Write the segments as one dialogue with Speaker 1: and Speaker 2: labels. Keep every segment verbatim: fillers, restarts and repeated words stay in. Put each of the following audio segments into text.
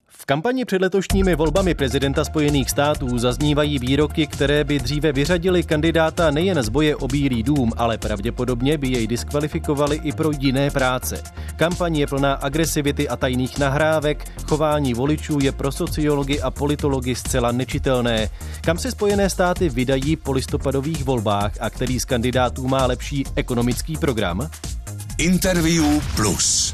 Speaker 1: V kampani před letošními volbami prezidenta Spojených států zaznívají výroky, které by dříve vyřadily kandidáta nejen z boje o Bílý dům, ale pravděpodobně by jej diskvalifikovali i pro jiné práce. Kampaň je plná agresivity a tajných nahrávek, chování voličů je pro sociology a politology zcela nečitelné. Kam se Spojené státy vydají po listopadových volbách a který z kandidátů má lepší ekonomický program?
Speaker 2: Interview Plus.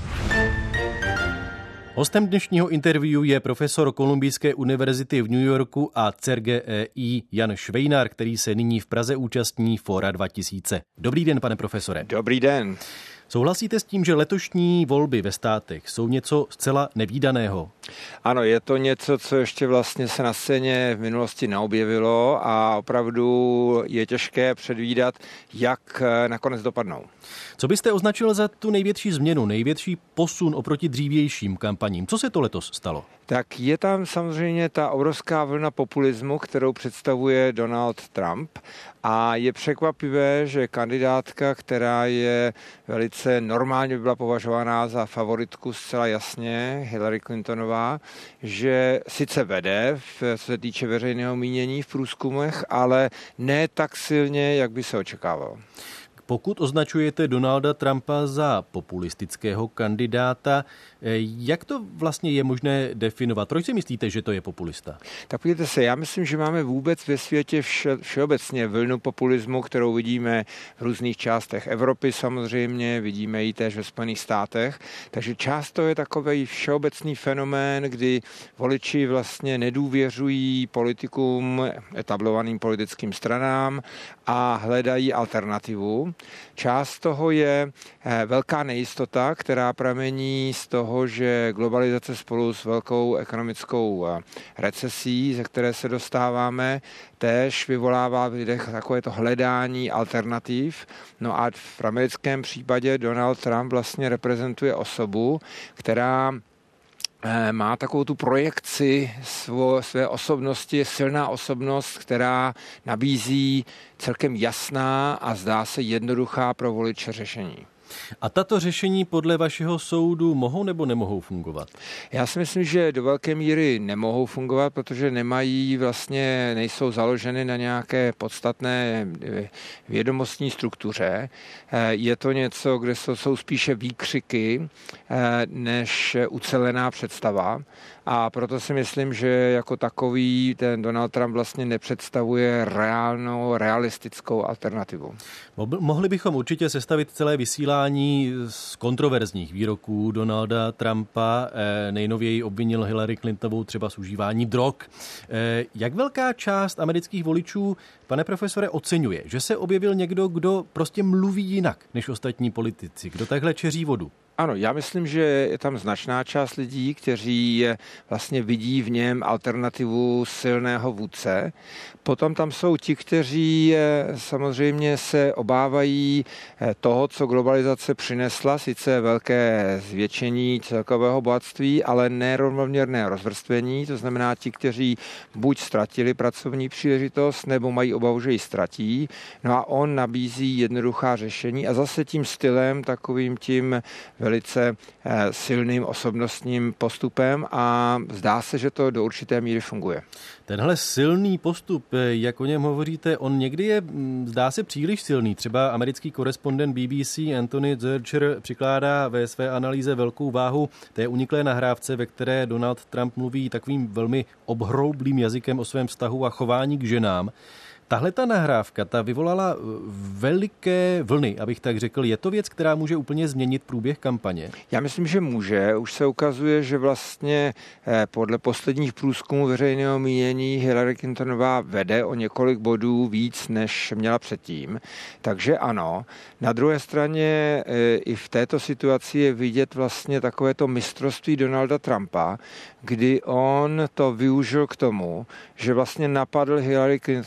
Speaker 1: Hostem dnešního interview je profesor Kolumbijské univerzity v New Yorku a C E R G E I Jan Švejnar, který se nyní v Praze účastní Fóra dva tisíce. Dobrý den, pane profesore.
Speaker 3: Dobrý den.
Speaker 1: Souhlasíte s tím, že letošní volby ve státech jsou něco zcela nevídaného?
Speaker 3: Ano, je to něco, co ještě vlastně se na scéně v minulosti neobjevilo a opravdu je těžké předvídat, jak nakonec dopadnou.
Speaker 1: Co byste označil za tu největší změnu, největší posun oproti dřívějším kampaním? Co se to letos stalo?
Speaker 3: Tak je tam samozřejmě ta obrovská vlna populismu, kterou představuje Donald Trump a je překvapivé, že kandidátka, která je velice normálně byla považovaná za favoritku zcela jasně, Hillary Clintonová, že sice vede, co se týče veřejného mínění v průzkumech, ale ne tak silně, jak by se očekávalo.
Speaker 1: Pokud označujete Donalda Trumpa za populistického kandidáta, jak to vlastně je možné definovat? Proč si myslíte, že to je populista?
Speaker 3: Tak podívejte se, já myslím, že máme vůbec ve světě vše, všeobecně vlnu populismu, kterou vidíme v různých částech Evropy samozřejmě, vidíme ji též ve Spojených státech, takže část to je takový všeobecný fenomén, kdy voliči vlastně nedůvěřují politikům, etablovaným politickým stranám a hledají alternativu. Část toho je velká nejistota, která pramení z toho, že globalizace spolu s velkou ekonomickou recesí, ze které se dostáváme, též vyvolává v lidech takovéto hledání alternativ. No a v americkém případě Donald Trump vlastně reprezentuje osobu, která má takovou tu projekci svo, své osobnosti, je silná osobnost, která nabízí celkem jasná a zdá se jednoduchá pro voliče řešení.
Speaker 1: A tato řešení podle vašeho soudu mohou nebo nemohou fungovat?
Speaker 3: Já si myslím, že do velké míry nemohou fungovat, protože nemají vlastně, nejsou založeny na nějaké podstatné vědomostní struktuře. Je to něco, kde jsou spíše výkřiky než ucelená představa. A proto si myslím, že jako takový ten Donald Trump vlastně nepředstavuje reálnou, realistickou alternativu.
Speaker 1: Mohli bychom určitě sestavit celé vysílání z kontroverzních výroků Donalda Trumpa. Nejnověji obvinil Hillary Clintonovou třeba z užívání drog. Jak velká část amerických voličů, pane profesore, oceňuje, že se objevil někdo, kdo prostě mluví jinak než ostatní politici, kdo takhle čeří vodu?
Speaker 3: Ano, já myslím, že je tam značná část lidí, kteří vlastně vidí v něm alternativu silného vůdce. Potom tam jsou ti, kteří samozřejmě se obávají toho, co globalizace přinesla, sice velké zvětšení celkového bohatství, ale nerovnoměrné rozvrstvení, to znamená ti, kteří buď ztratili pracovní příležitost, nebo mají obavu, že ji ztratí. No a on nabízí jednoduchá řešení a zase tím stylem, takovým tím velice silným osobnostním postupem a zdá se, že to do určité míry funguje.
Speaker 1: Tenhle silný postup, jak o něm hovoříte, on někdy je, zdá se, příliš silný. Třeba americký korespondent B B C Anthony Zurcher přikládá ve své analýze velkou váhu té uniklé nahrávce, ve které Donald Trump mluví takovým velmi obhroublým jazykem o svém vztahu a chování k ženám. Tahle ta nahrávka, ta vyvolala veliké vlny, abych tak řekl. Je to věc, která může úplně změnit průběh kampaně?
Speaker 3: Já myslím, že může. Už se ukazuje, že vlastně podle posledních průzkumů veřejného mínění Hillary Clintonová vede o několik bodů víc, než měla předtím. Takže ano. Na druhé straně i v této situaci je vidět vlastně takovéto mistrovství Donalda Trumpa, kdy on to využil k tomu, že vlastně napadl Hillary Clintonovou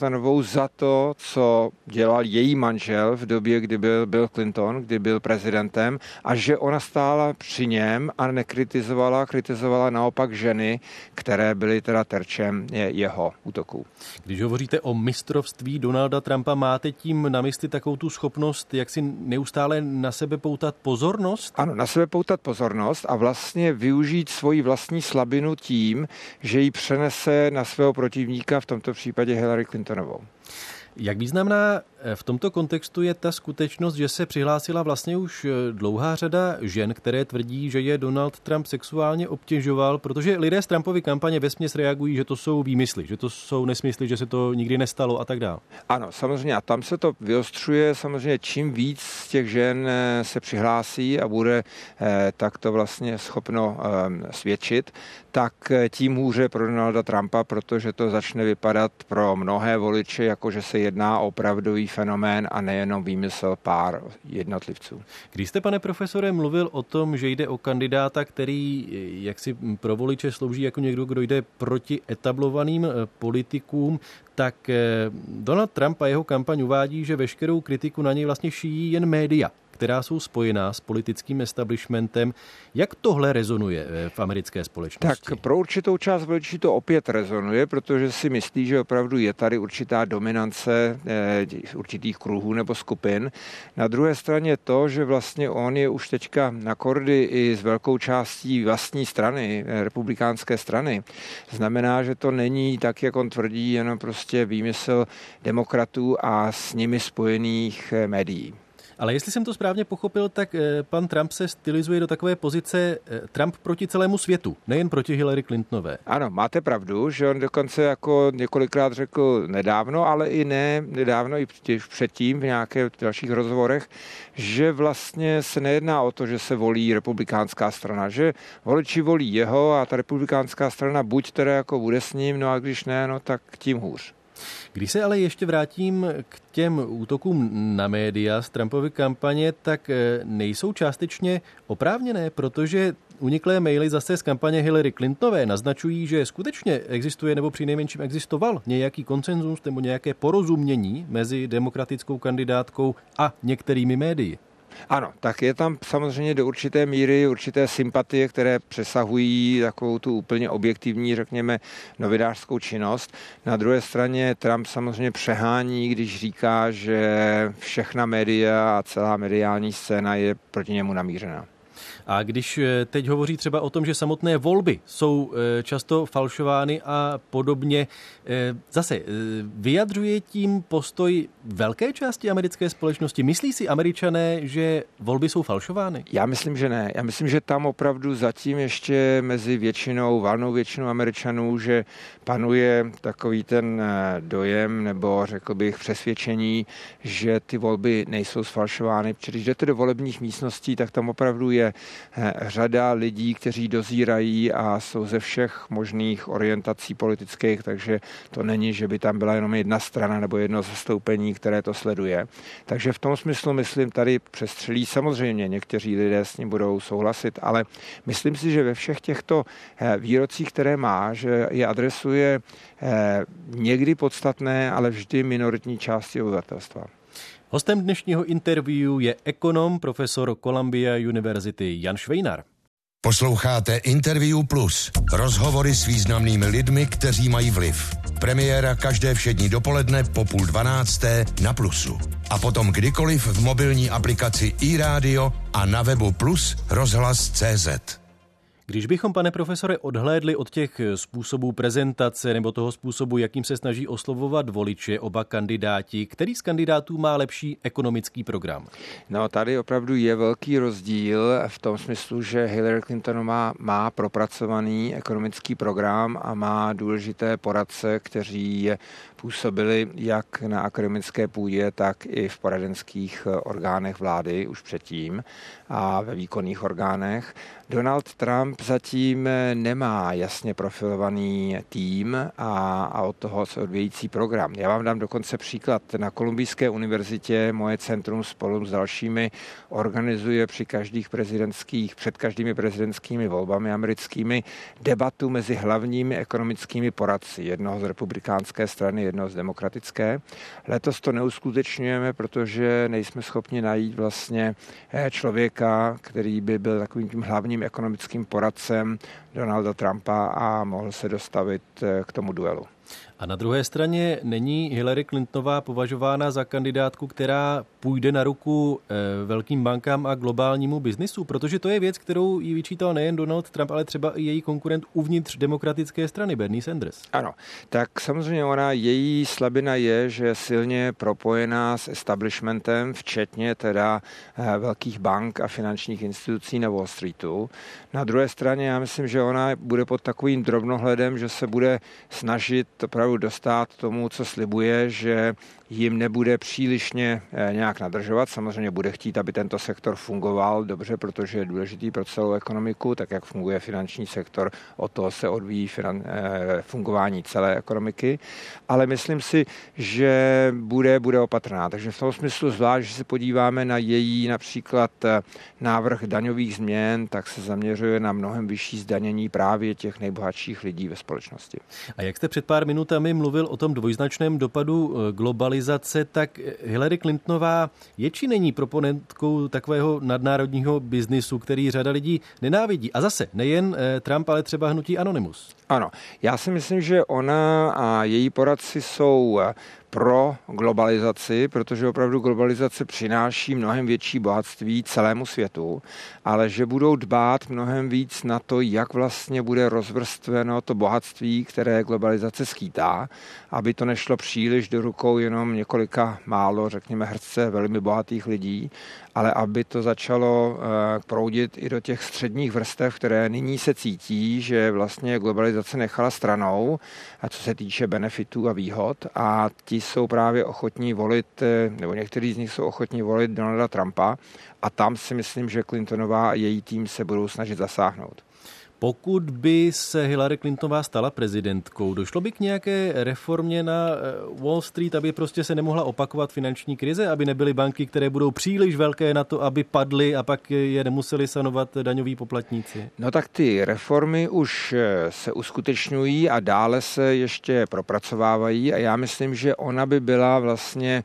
Speaker 3: za to, co dělal její manžel v době, kdy byl Bill Clinton, kdy byl prezidentem, a že ona stála při něm a nekritizovala, kritizovala naopak ženy, které byly teda terčem jeho útoků.
Speaker 1: Když hovoříte o mistrovství Donalda Trumpa, máte tím na mysli takovou tu schopnost, jak si neustále na sebe poutat pozornost?
Speaker 3: Ano, na sebe poutat pozornost a vlastně využít svoji vlastní slabinu tím, že ji přenese na svého protivníka, v tomto případě Hillary Clintonovou.
Speaker 1: Jak významná v tomto kontextu je ta skutečnost, že se přihlásila vlastně už dlouhá řada žen, které tvrdí, že je Donald Trump sexuálně obtěžoval, protože lidé z Trumpovy kampaně vesměs reagují, že to jsou výmysly, že to jsou nesmysly, že se to nikdy nestalo a tak dále.
Speaker 3: Ano, samozřejmě a tam se to vyostřuje, samozřejmě čím víc z těch žen se přihlásí a bude eh, takto vlastně schopno eh, svědčit, tak tím hůře pro Donalda Trumpa, protože to začne vypadat pro mnohé voliče, jako že se jedná o opravdový fenomén a nejenom výmysl pár jednotlivců.
Speaker 1: Když jste, pane profesore, mluvil o tom, že jde o kandidáta, který jaksi pro voliče slouží jako někdo, kdo jde proti etablovaným politikům, tak Donald Trump a jeho kampaň uvádí, že veškerou kritiku na něj vlastně šíjí jen média, která jsou spojená s politickým establishmentem. Jak tohle rezonuje v americké společnosti?
Speaker 3: Tak pro určitou část voličů to opět rezonuje, protože si myslí, že opravdu je tady určitá dominance eh, určitých kruhů nebo skupin. Na druhé straně to, že vlastně on je už teďka na kordy i s velkou částí vlastní strany, republikánské strany, znamená, že to není tak, jak on tvrdí, jenom prostě výmysl demokratů a s nimi spojených médií.
Speaker 1: Ale jestli jsem to správně pochopil, tak pan Trump se stylizuje do takové pozice Trump proti celému světu, nejen proti Hillary Clintonové.
Speaker 3: Ano, máte pravdu, že on dokonce jako několikrát řekl nedávno, ale i ne nedávno, i předtím v nějakých dalších rozhovorech, že vlastně se nejedná o to, že se volí republikánská strana, že voliči volí jeho a ta republikánská strana buď teda jako bude s ním, no a když ne, no tak tím hůř.
Speaker 1: Když se ale ještě vrátím k těm útokům na média z Trumpovy kampaně, tak nejsou částečně oprávněné, protože uniklé maily zase z kampaně Hillary Clintonové naznačují, že skutečně existuje nebo přinejmenším existoval nějaký konsenzus nebo nějaké porozumění mezi demokratickou kandidátkou a některými médii.
Speaker 3: Ano, tak je tam samozřejmě do určité míry určité sympatie, které přesahují takovou tu úplně objektivní, řekněme, novinářskou činnost. Na druhé straně Trump samozřejmě přehání, když říká, že všechna média a celá mediální scéna je proti němu namířená.
Speaker 1: A když teď hovoří třeba o tom, že samotné volby jsou často falšovány a podobně, zase vyjadřuje tím postoj velké části americké společnosti? Myslí si Američané, že volby jsou falšovány?
Speaker 3: Já myslím, že ne. Já myslím, že tam opravdu zatím ještě mezi většinou, valnou většinou Američanů, že panuje takový ten dojem, nebo řekl bych přesvědčení, že ty volby nejsou sfalšovány. Protože když jdete do volebních místností, tak tam opravdu je řada lidí, kteří dozírají a jsou ze všech možných orientací politických, takže to není, že by tam byla jenom jedna strana nebo jedno zastoupení, které to sleduje. Takže v tom smyslu, myslím, tady přestřelí samozřejmě někteří lidé s ním budou souhlasit, ale myslím si, že ve všech těchto výrocích, které má, že je adresuje někdy podstatné, ale vždy minoritní části obyvatelstva.
Speaker 1: Hostem dnešního interview je ekonom, profesor Columbia University Jan Švejnar.
Speaker 2: Posloucháte Interview Plus. Rozhovory s významnými lidmi, kteří mají vliv. Premiéra každé všední dopoledne po půl dvanácté na Plusu. A potom kdykoliv v mobilní aplikaci iRádio a na webu plus rozhlas tečka cé zet.
Speaker 1: Když bychom, pane profesore, odhlédli od těch způsobů prezentace nebo toho způsobu, jakým se snaží oslovovat voliče oba kandidáti, který z kandidátů má lepší ekonomický program?
Speaker 3: No, tady opravdu je velký rozdíl v tom smyslu, že Hillary Clintonová má propracovaný ekonomický program a má důležité poradce, kteří působili jak na akademické půdě, tak i v poradenských orgánech vlády už předtím a ve výkonných orgánech. Donald Trump zatím nemá jasně profilovaný tým a, a od toho se odvějící program. Já vám dám dokonce příklad. Na Kolumbijské univerzitě moje centrum spolu s dalšími organizuje při každých prezidentských, před každými prezidentskými volbami americkými debatu mezi hlavními ekonomickými poradci, jednoho z republikánské strany, jednoho z demokratické. Letos to neuskutečňujeme, protože nejsme schopni najít vlastně člověka, který by byl takovým tím hlavním ekonomickým poradcem Donalda Trumpa a mohl se dostavit k tomu duelu.
Speaker 1: A na druhé straně není Hillary Clintonová považována za kandidátku, která půjde na ruku e, velkým bankám a globálnímu biznisu, protože to je věc, kterou jí vyčítal nejen Donald Trump, ale třeba i její konkurent uvnitř demokratické strany, Bernie Sanders.
Speaker 3: Ano, tak samozřejmě ona, její slabina je, že je silně propojená s establishmentem, včetně teda e, velkých bank a finančních institucí na Wall Streetu. Na druhé straně já myslím, že ona bude pod takovým drobnohledem, že se bude snažit opravdu dostat tomu, co slibuje, že jim nebude přílišně nějak nadržovat. Samozřejmě bude chtít, aby tento sektor fungoval dobře, protože je důležitý pro celou ekonomiku, tak jak funguje finanční sektor, od toho se odvíjí finan- fungování celé ekonomiky. Ale myslím si, že bude, bude opatrná. Takže v tom smyslu zvlášť, že se podíváme na její například návrh daňových změn, tak se zaměřuje na mnohem vyšší zdanění právě těch nejbohatších lidí ve společnosti.
Speaker 1: A jak jste před pár minutami mluvil o tom dvojznačném dopadu globalizace, tak Hillary Clintonová je či není proponentkou takového nadnárodního biznisu, který řada lidí nenávidí. A zase nejen Trump, ale třeba hnutí Anonymous.
Speaker 3: Ano, já si myslím, že ona a její poradci jsou pro globalizaci, protože opravdu globalizace přináší mnohem větší bohatství celému světu, ale že budou dbát mnohem víc na to, jak vlastně bude rozvrstveno to bohatství, které globalizace skýtá, aby to nešlo příliš do rukou jenom několika málo, řekněme, hrstce velmi bohatých lidí, ale aby to začalo proudit i do těch středních vrstev, které nyní se cítí, že vlastně globalizace nechala stranou, a co se týče benefitů a výhod, a ti jsou právě ochotní volit, nebo někteří z nich jsou ochotní volit Donalda Trumpa a tam si myslím, že Clintonová a její tým se budou snažit zasáhnout.
Speaker 1: Pokud by se Hillary Clintonová stala prezidentkou, došlo by k nějaké reformě na Wall Street, aby prostě se nemohla opakovat finanční krize, aby nebyly banky, které budou příliš velké na to, aby padly a pak je nemuseli sanovat daňoví poplatníci?
Speaker 3: No tak ty reformy už se uskutečňují a dále se ještě propracovávají a já myslím, že ona by byla vlastně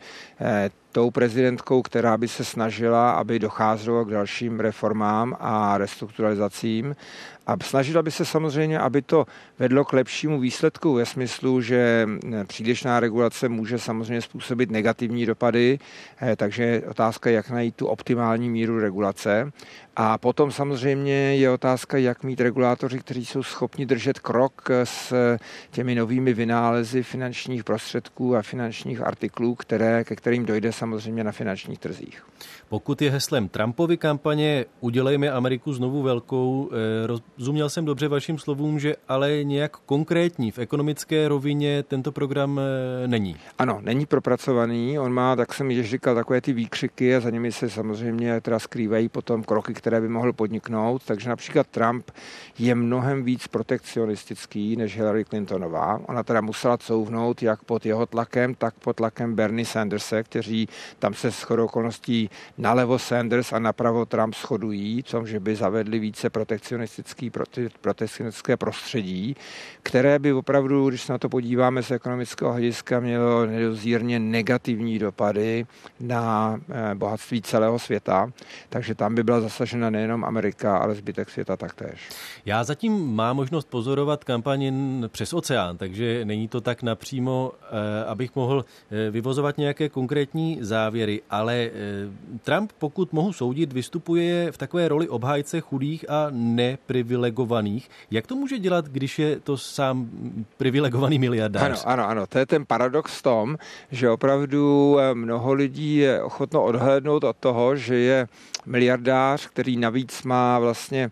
Speaker 3: tou prezidentkou, která by se snažila, aby docházelo k dalším reformám a restrukturalizacím. A snažila by se samozřejmě, aby to vedlo k lepšímu výsledku ve smyslu, že přílišná regulace může samozřejmě způsobit negativní dopady, takže otázka, jak najít tu optimální míru regulace. A potom samozřejmě je otázka, jak mít regulátoři, kteří jsou schopni držet krok s těmi novými vynálezy finančních prostředků a finančních artiklů, které, ke kterým dojde samozřejmě na finančních trzích.
Speaker 1: Pokud je heslem Trumpovy kampaně Udělejme Ameriku znovu velkou, rozuměl jsem dobře vašim slovům, že ale nějak konkrétní v ekonomické rovině tento program není.
Speaker 3: Ano, není propracovaný, on má, tak jsem již říkal, takové ty výkřiky a za nimi se samozřejmě teda skrývají potom kroky, které by mohl podniknout, takže například Trump je mnohem víc protekcionistický než Hillary Clintonová. Ona teda musela couvnout jak pod jeho tlakem, tak pod tlakem Bernie Sanderse, kteří tam se shodou okolností nalevo Sanders a napravo Trump shodují, tom, že by zavedli více protekcionistický, protekcionistické prostředí, které by opravdu, když se na to podíváme z ekonomického hlediska, mělo nedozírně negativní dopady na bohatství celého světa, takže tam by byla zasažena nejenom Amerika, ale zbytek světa taktéž.
Speaker 1: Já zatím mám možnost pozorovat kampaň přes oceán, takže není to tak napřímo, abych mohl vyvozovat nějaké konkrétní závěry, ale Trump, pokud mohu soudit, vystupuje v takové roli obhájce chudých a neprivilegovaných. Jak to může dělat, když je to sám privilegovaný miliardář?
Speaker 3: Ano, ano, ano. To je ten paradox v tom, že opravdu mnoho lidí je ochotno odhlédnout od toho, že je miliardář, který navíc má vlastně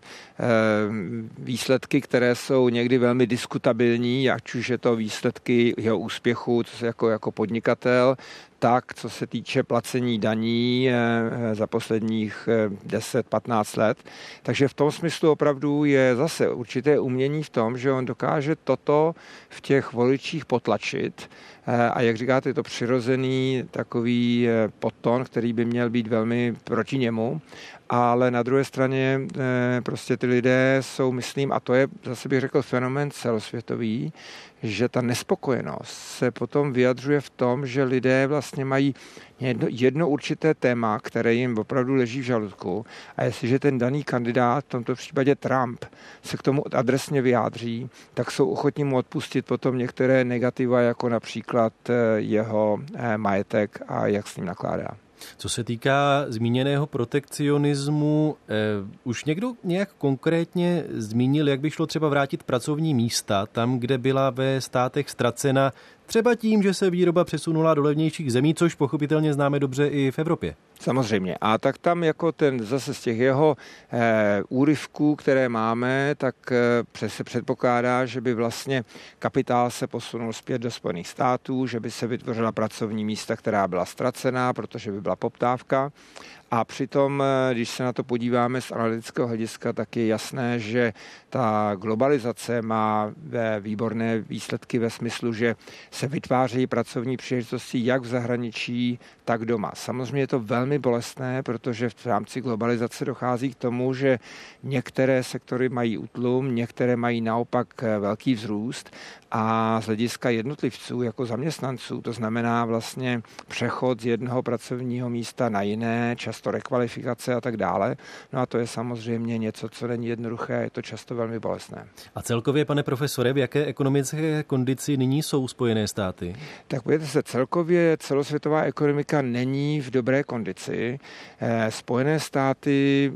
Speaker 3: výsledky, které jsou někdy velmi diskutabilní, ať už je to výsledky jeho úspěchu jako, jako podnikatel, tak, co se týče placení daní za posledních deset patnáct let. Takže v tom smyslu opravdu je zase určité umění v tom, že on dokáže toto v těch voličích potlačit. A jak říkáte, je to přirozený takový podton, který by měl být velmi proti němu. Ale na druhé straně prostě ty lidé jsou, myslím, a to je, zase bych řekl, fenomén celosvětový, že ta nespokojenost se potom vyjadřuje v tom, že lidé vlastně mají jedno, jedno určité téma, které jim opravdu leží v žaludku, a jestliže ten daný kandidát, v tomto případě Trump, se k tomu adresně vyjádří, tak jsou ochotní mu odpustit potom některé negativa, jako například jeho majetek a jak s ním nakládá.
Speaker 1: Co se týká zmíněného protekcionismu, eh, už někdo nějak konkrétně zmínil, jak by šlo třeba vrátit pracovní místa tam, kde byla ve státech ztracena, třeba tím, že se výroba přesunula do levnějších zemí, což pochopitelně známe dobře i v Evropě.
Speaker 3: Samozřejmě. A tak tam jako ten zase z těch jeho e, úryvků, které máme, tak e, se předpokládá, že by vlastně kapitál se posunul zpět do Spojených států, že by se vytvořila pracovní místa, která byla ztracená, protože by byla poptávka. A přitom, když se na to podíváme z analytického hlediska, tak je jasné, že ta globalizace má výborné výsledky ve smyslu, že se vytvářejí pracovní příležitosti jak v zahraničí, tak doma. Samozřejmě je to velmi bolestné, protože v rámci globalizace dochází k tomu, že některé sektory mají útlum, některé mají naopak velký vzrůst a z hlediska jednotlivců jako zaměstnanců, to znamená vlastně přechod z jednoho pracovního místa na jiné, často rekvalifikace a tak dále. No a to je samozřejmě něco, co není jednoduché, je to často velmi bolestné.
Speaker 1: A celkově, pane profesore, v jaké ekonomické kondici nyní jsou Spojené státy?
Speaker 3: Tak pojďte se, celkově celosvětová ekonomika není v dobré kondici. Spojené státy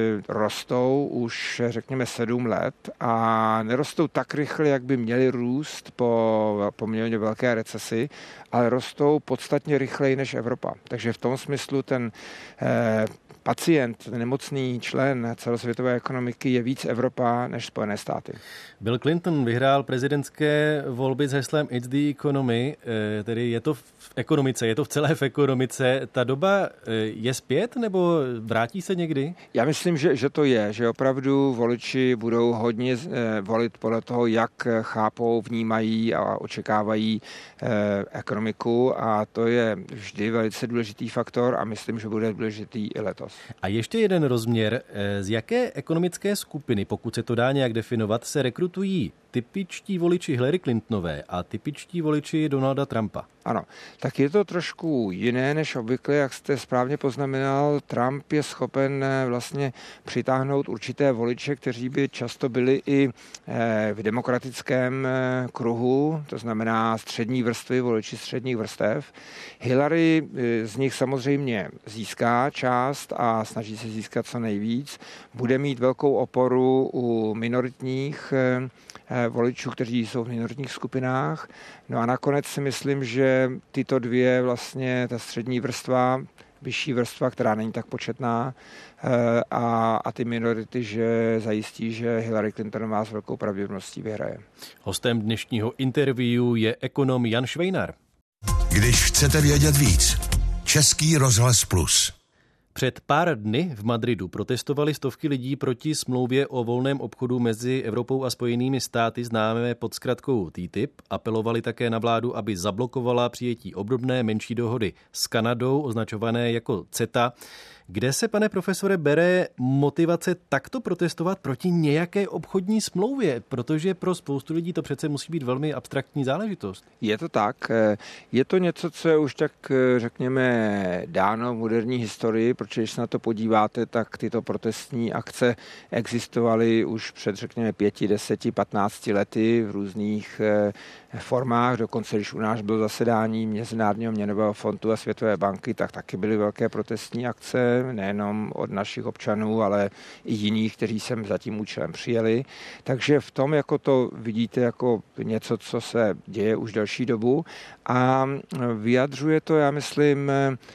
Speaker 3: rostou už, řekněme, sedm let a nerostou tak rychle, jak by měly růst po poměrně velké recesi, ale rostou podstatně rychleji než Evropa. Takže v tom smyslu ten eh, pacient, nemocný člen celosvětové ekonomiky je víc Evropa než Spojené státy.
Speaker 1: Bill Clinton vyhrál prezidentské volby s heslem It's the economy, eh, tedy je to v ekonomice, je to v celé v ekonomice. Ta doba eh, je zpět nebo vrátí se někdy?
Speaker 3: Já myslím, že, že to je, že opravdu voliči budou hodně eh, volit podle toho, jak chápou, vnímají a očekávají eh, ekonomiku, a to je vždy velice důležitý faktor a myslím, že bude důležitý i letos.
Speaker 1: A ještě jeden rozměr, z jaké ekonomické skupiny, pokud se to dá nějak definovat, se rekrutují typičtí voliči Hillary Clintonové a typičtí voliči Donalda Trumpa?
Speaker 3: Ano, tak je to trošku jiné než obvykle, jak jste správně poznamenal. Trump je schopen vlastně přitáhnout určité voliče, kteří by často byli i v demokratickém kruhu, to znamená střední vrstvy, voliči středních vrstev. Hillary z nich samozřejmě získá část a snaží se získat co nejvíc. Bude mít velkou oporu u minoritních voličů, kteří jsou v minoritních skupinách. No a nakonec si myslím, že tyto dvě vlastně, ta střední vrstva, vyšší vrstva, která není tak početná, a, a ty minority, že zajistí, že Hillary Clintonová s velkou pravděpodobností vyhraje.
Speaker 1: Hostem dnešního interview je ekonom Jan Švejnar.
Speaker 2: Když chcete vědět víc, Český rozhlas Plus.
Speaker 1: Před pár dny v Madridu protestovali stovky lidí proti smlouvě o volném obchodu mezi Evropou a Spojenými státy, známé pod zkratkou T T I P. Apelovali také na vládu, aby zablokovala přijetí obdobné menší dohody s Kanadou, označované jako CETA. Kde se, pane profesore, bere motivace takto protestovat proti nějaké obchodní smlouvě? Protože pro spoustu lidí to přece musí být velmi abstraktní záležitost.
Speaker 3: Je to tak. Je to něco, co je už tak, řekněme, dáno v moderní historii, protože když se na to podíváte, tak tyto protestní akce existovaly už před, řekněme, pěti, deseti, patnácti lety v různých formách. Dokonce, když u nás bylo zasedání Mezinárodního měnového fondu a Světové banky, tak taky byly velké protestní akce migrace, nejenom od našich občanů, ale i jiných, kteří sem za tím účelem přijeli. Takže v tom jako to vidíte jako něco, co se děje už delší dobu a vyjadřuje to, já myslím,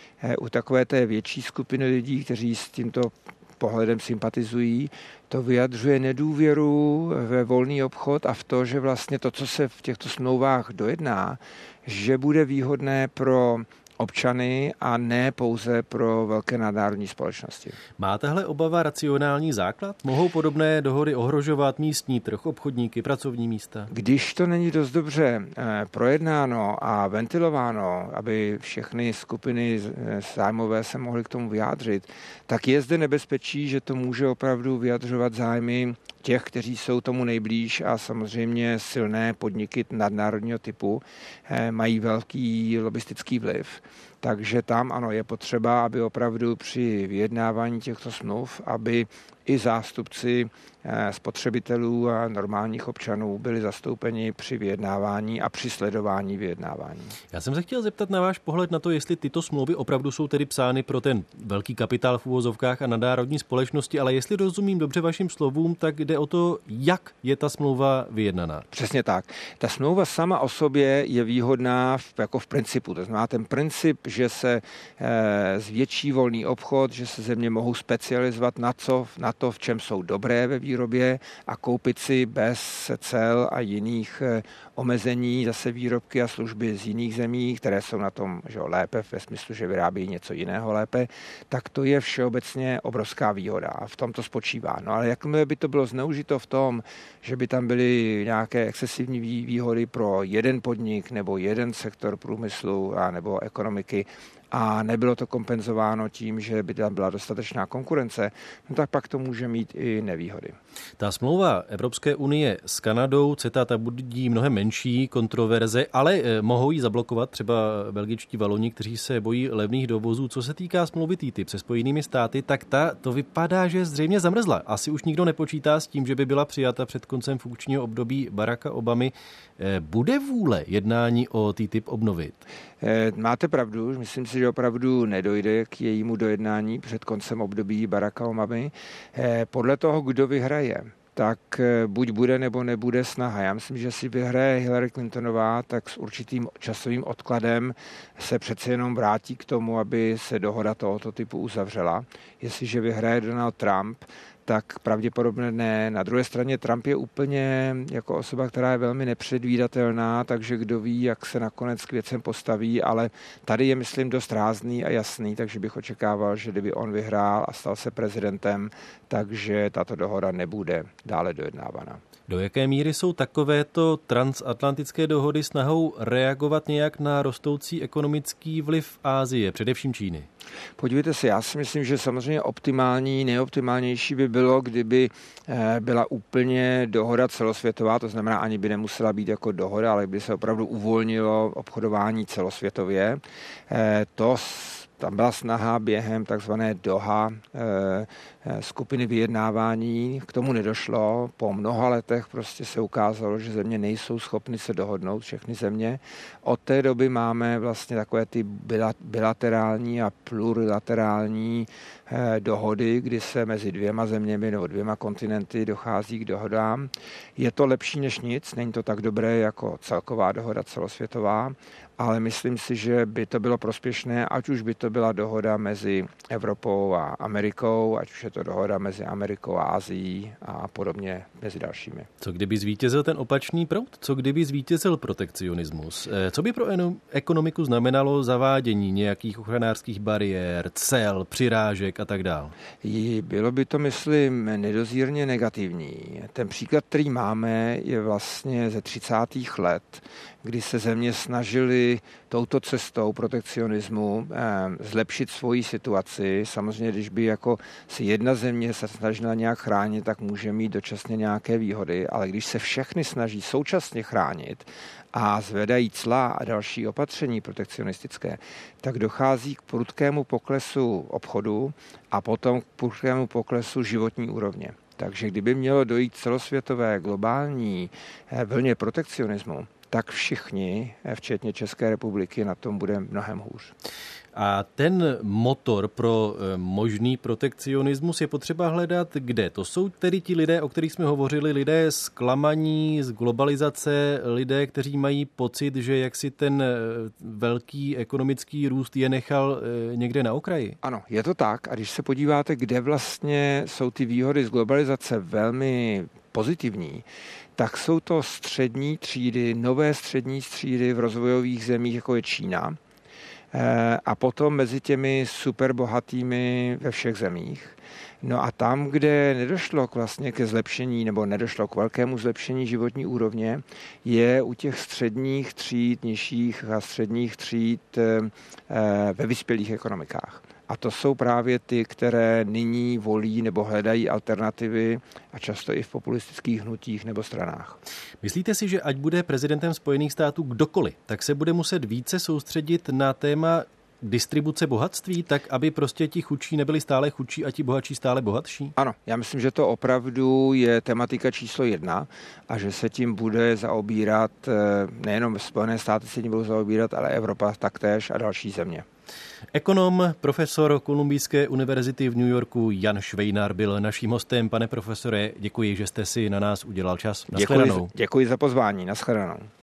Speaker 3: u takové té větší skupiny lidí, kteří s tímto pohledem sympatizují, to vyjadřuje nedůvěru ve volný obchod a v to, že vlastně to, co se v těchto smlouvách dojedná, že bude výhodné pro občany a ne pouze pro velké nadnárodní společnosti.
Speaker 1: Má tahle obava racionální základ? Mohou podobné dohody ohrožovat místní trh, obchodníky, pracovní místa?
Speaker 3: Když to není dost dobře projednáno a ventilováno, aby všechny skupiny zájmové se mohly k tomu vyjádřit, tak je zde nebezpečí, že to může opravdu vyjadřovat zájmy těch, kteří jsou tomu nejblíž a samozřejmě silné podniky nadnárodního typu mají velký lobistický vliv. Takže tam ano, je potřeba, aby opravdu při vyjednávání těchto smluv, aby i zástupci spotřebitelů a normálních občanů byli zastoupeni při vyjednávání a při sledování vyjednávání.
Speaker 1: Já jsem se chtěl zeptat na váš pohled na to, jestli tyto smlouvy opravdu jsou tedy psány pro ten velký kapitál v uvozovkách a nadnárodní společnosti, ale jestli rozumím dobře vašim slovům, tak jde o to, jak je ta smlouva vyjednaná.
Speaker 3: Přesně tak. Ta smlouva sama o sobě je výhodná v, jako v principu. To znamená ten princip, že se e, zvětší volný obchod, že se země mohou specializovat na, co, na to, v čem jsou dobré ve výrobě a koupit si bez cel a jiných e, omezení zase výrobky a služby z jiných zemí, které jsou na tom že jo, lépe, ve smyslu, že vyrábí něco jiného lépe, tak to je všeobecně obrovská výhoda a v tom to spočívá. No ale jakmile by to bylo zneužito v tom, že by tam byly nějaké excesivní výhody pro jeden podnik nebo jeden sektor průmyslu a nebo ekonomiky, a nebylo to kompenzováno tím, že by tam byla dostatečná konkurence, no tak pak to může mít i nevýhody.
Speaker 1: Ta smlouva Evropské unie s Kanadou, CETA, ta budí mnohem menší kontroverze, ale mohou ji zablokovat třeba belgičtí valoni, kteří se bojí levných dovozů. Co se týká smlouvy T T I P se Spojenými státy, tak ta to vypadá, že zřejmě zamrzla. Asi už nikdo nepočítá s tím, že by byla přijata před koncem funkčního období Baracka Obamy. Bude vůle jednání o T T I P obnovit?
Speaker 3: Máte pravdu, myslím si, že opravdu nedojde k jejímu dojednání před koncem období Baracka Obamy. Podle toho, kdo vyhraje, tak buď bude nebo nebude snaha. Já myslím, že si vyhraje Hillary Clintonová, tak s určitým časovým odkladem se přece jenom vrátí k tomu, aby se dohoda tohoto typu uzavřela. Jestliže vyhraje Donald Trump, tak pravděpodobně ne. Na druhé straně Trump je úplně jako osoba, která je velmi nepředvídatelná, takže kdo ví, jak se nakonec k věcem postaví, ale tady je, myslím, dost rázný a jasný, takže bych očekával, že kdyby on vyhrál a stal se prezidentem, takže tato dohoda nebude dále dojednávána.
Speaker 1: Do jaké míry jsou takovéto transatlantické dohody snahou reagovat nějak na rostoucí ekonomický vliv Asie, především Číny?
Speaker 3: Podívejte se, já si myslím, že samozřejmě optimální, nejoptimálnější by bylo, kdyby byla úplně dohoda celosvětová, to znamená, ani by nemusela být jako dohoda, ale by se opravdu uvolnilo obchodování celosvětově. To Tam byla snaha během takzvané Doha skupiny vyjednávání, k tomu nedošlo. Po mnoha letech prostě se ukázalo, že země nejsou schopny se dohodnout, všechny země. Od té doby máme vlastně takové ty bilaterální a plurilaterální dohody, kdy se mezi dvěma zeměmi nebo dvěma kontinenty dochází k dohodám. Je to lepší než nic, není to tak dobré jako celková dohoda celosvětová, ale myslím si, že by to bylo prospěšné, ať už by to byla dohoda mezi Evropou a Amerikou, ať už je to dohoda mezi Amerikou a Asií a podobně mezi dalšími.
Speaker 1: Co kdyby zvítězil ten opačný proud? Co kdyby zvítězil protekcionismus? Co by pro ekonomiku znamenalo zavádění nějakých ochranářských bariér, cel, přirážek a tak dále?
Speaker 3: Bylo by to, myslím, nedozírně negativní. Ten příklad, který máme, je vlastně ze třicátých let, kdy se země snažily touto cestou protekcionismu eh, zlepšit svoji situaci. Samozřejmě, když by jako si jedna země se snažila nějak chránit, tak může mít dočasně nějaké výhody, ale když se všechny snaží současně chránit a zvedají cla a další opatření protekcionistické, tak dochází k prudkému poklesu obchodu a potom k prudkému poklesu životní úrovně. Takže kdyby mělo dojít celosvětové globální vlně protekcionismu, tak všichni, včetně České republiky, na tom bude mnohem hůř.
Speaker 1: A ten motor pro možný protekcionismus je potřeba hledat kde? To jsou tedy ti lidé, o kterých jsme hovořili, lidé zklamaní z globalizace, lidé, kteří mají pocit, že jaksi ten velký ekonomický růst je nechal někde na okraji?
Speaker 3: Ano, je to tak. A když se podíváte, kde vlastně jsou ty výhody z globalizace velmi pozitivní, tak jsou to střední třídy, nové střední třídy v rozvojových zemích, jako je Čína, a potom mezi těmi superbohatými ve všech zemích. No a tam, kde nedošlo k vlastně ke zlepšení nebo nedošlo k velkému zlepšení životní úrovně, je u těch středních tříd, nižších a středních tříd ve vyspělých ekonomikách. A to jsou právě ty, které nyní volí nebo hledají alternativy a často i v populistických hnutích nebo stranách.
Speaker 1: Myslíte si, že ať bude prezidentem Spojených států kdokoliv, tak se bude muset více soustředit na téma distribuce bohatství, tak aby prostě ti chudší nebyli stále chudší a ti bohatší stále bohatší?
Speaker 3: Ano, já myslím, že to opravdu je tematika číslo jedna a že se tím bude zaobírat, nejenom Spojené státy se tím budou zaobírat, ale Evropa taktéž a další země.
Speaker 1: Ekonom, profesor Kolumbijské univerzity v New Yorku Jan Švejnar byl naším hostem. Pane profesore, děkuji, že jste si na nás udělal čas. Naschledanou.
Speaker 3: Děkuji, děkuji za pozvání. Naschledanou.